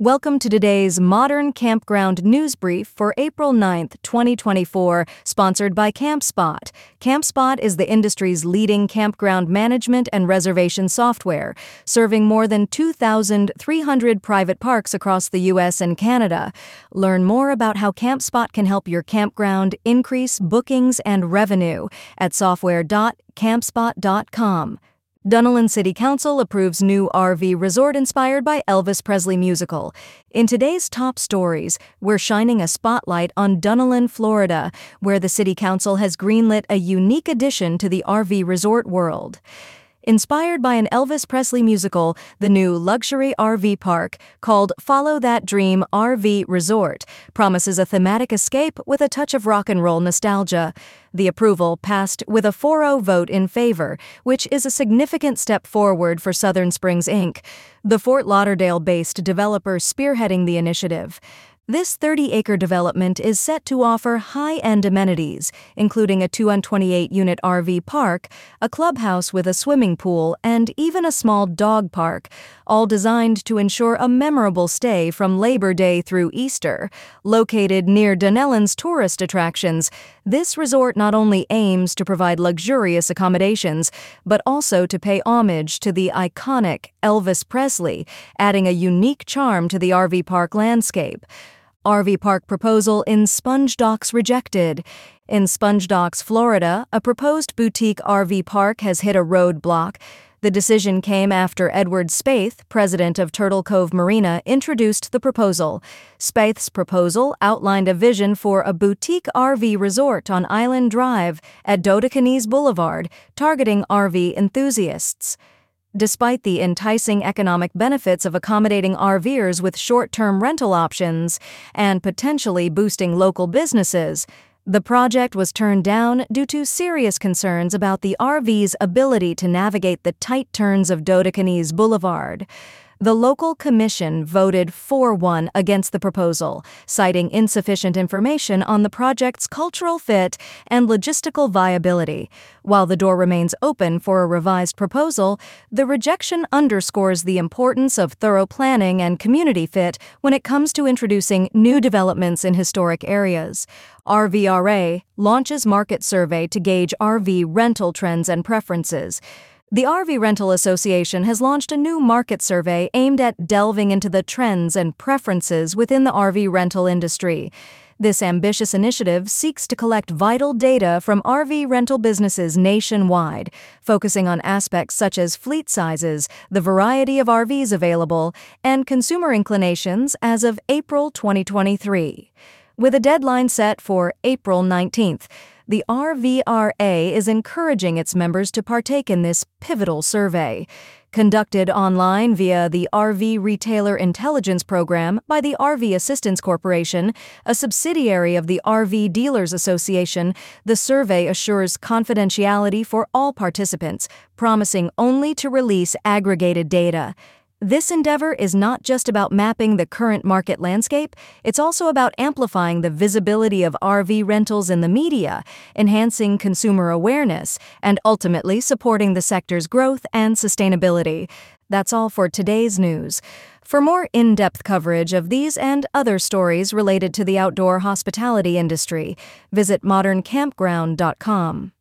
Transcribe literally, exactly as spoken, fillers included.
Welcome to today's Modern Campground News Brief for April ninth, twenty twenty-four, sponsored by CampSpot. CampSpot is the industry's leading campground management and reservation software, serving more than two thousand three hundred private parks across the U S and Canada. Learn more about how CampSpot can help your campground increase bookings and revenue at software dot campspot dot com. Dunolin City Council approves new R V resort inspired by Elvis Presley musical. In today's top stories, we're shining a spotlight on Dunolin, Florida, where the City Council has greenlit a unique addition to the R V resort world. Inspired by an Elvis Presley musical, the new luxury R V park, called Follow That Dream R V Resort, promises a thematic escape with a touch of rock and roll nostalgia. The approval passed with a four oh vote in favor, which is a significant step forward for Southern Springs Incorporated, the Fort Lauderdale-based developer spearheading the initiative. This thirty-acre development is set to offer high-end amenities, including a two hundred twenty-eight unit R V park, a clubhouse with a swimming pool, and even a small dog park, all designed to ensure a memorable stay from Labor Day through Easter. Located near Dunolin's tourist attractions, this resort not only aims to provide luxurious accommodations, but also to pay homage to the iconic Elvis Presley, adding a unique charm to the R V park landscape. R V park proposal in Sponge Docks rejected. In Sponge Docks, Florida, a proposed boutique R V park has hit a roadblock. The decision came after Edward Spaeth, president of Turtle Cove Marina, introduced the proposal. Spaeth's proposal outlined a vision for a boutique R V resort on Island Drive at Dodecanese Boulevard, targeting R V enthusiasts. Despite the enticing economic benefits of accommodating RVers with short-term rental options and potentially boosting local businesses, the project was turned down due to serious concerns about the R V's ability to navigate the tight turns of Dodecanese Boulevard. The local commission voted four one against the proposal, citing insufficient information on the project's cultural fit and logistical viability. While the door remains open for a revised proposal, the rejection underscores the importance of thorough planning and community fit when it comes to introducing new developments in historic areas. R V R A launches market survey to gauge R V rental trends and preferences. The R V Rental Association has launched a new market survey aimed at delving into the trends and preferences within the R V rental industry. This ambitious initiative seeks to collect vital data from R V rental businesses nationwide, focusing on aspects such as fleet sizes, the variety of R Vs available, and consumer inclinations as of April twenty twenty-three. With a deadline set for April nineteenth, the R V R A is encouraging its members to partake in this pivotal survey. Conducted online via the R V Retailer Intelligence Program by the R V Assistance Corporation, a subsidiary of the R V Dealers Association, the survey assures confidentiality for all participants, promising only to release aggregated data. This endeavor is not just about mapping the current market landscape, it's also about amplifying the visibility of R V rentals in the media, enhancing consumer awareness, and ultimately supporting the sector's growth and sustainability. That's all for today's news. For more in-depth coverage of these and other stories related to the outdoor hospitality industry, visit modern campground dot com.